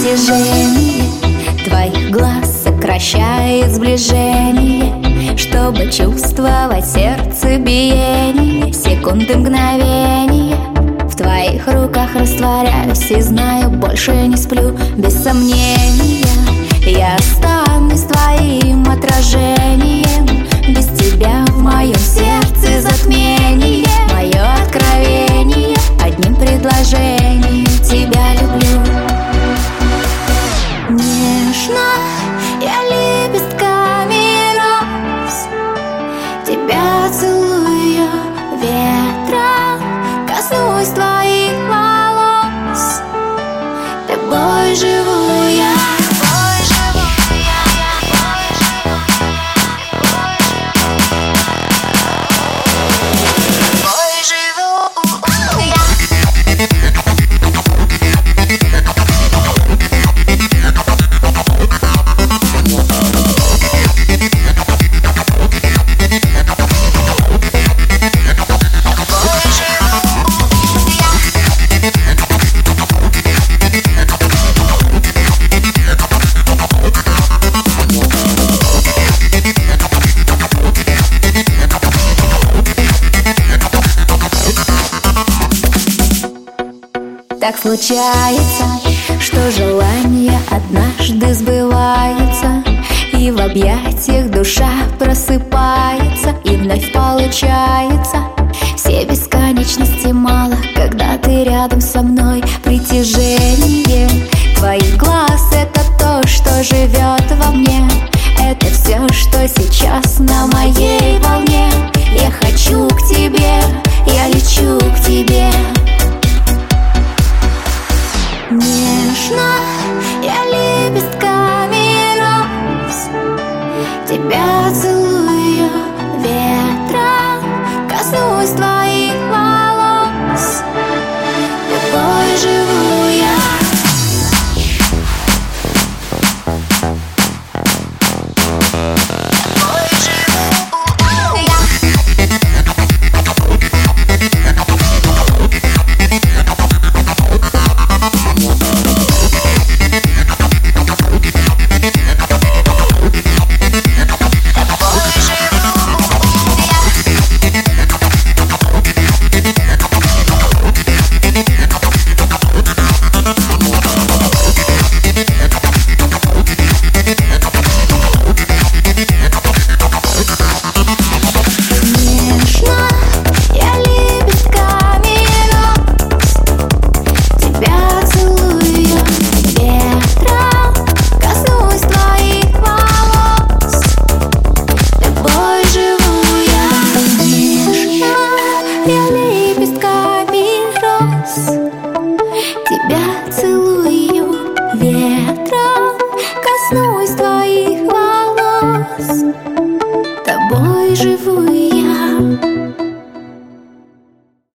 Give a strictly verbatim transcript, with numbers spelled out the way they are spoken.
притяжение твоих глаз сокращает сближение, чтобы чувствовать сердце биение. Секунды, мгновения в твоих руках растворяюсь и знаю, больше не сплю. Без сомнения я останусь твоим отражением. Без тебя в моем сердце затмение. Мое откровение одним предложением: тебя люблю. Нежно я лепестками роз тебя целую, ветром коснусь твоих волос. Тобой живу я. Так случается, что желания однажды сбываются, и в объятиях душа просыпается, и вновь получается. Все бесконечности мало, когда ты рядом со мной. Притяжение твоих глаз — это то, что живет во мне. Это все, что сейчас на моей волне. Я хочу к тебе, я лечу к тебе. Нежно я лепестка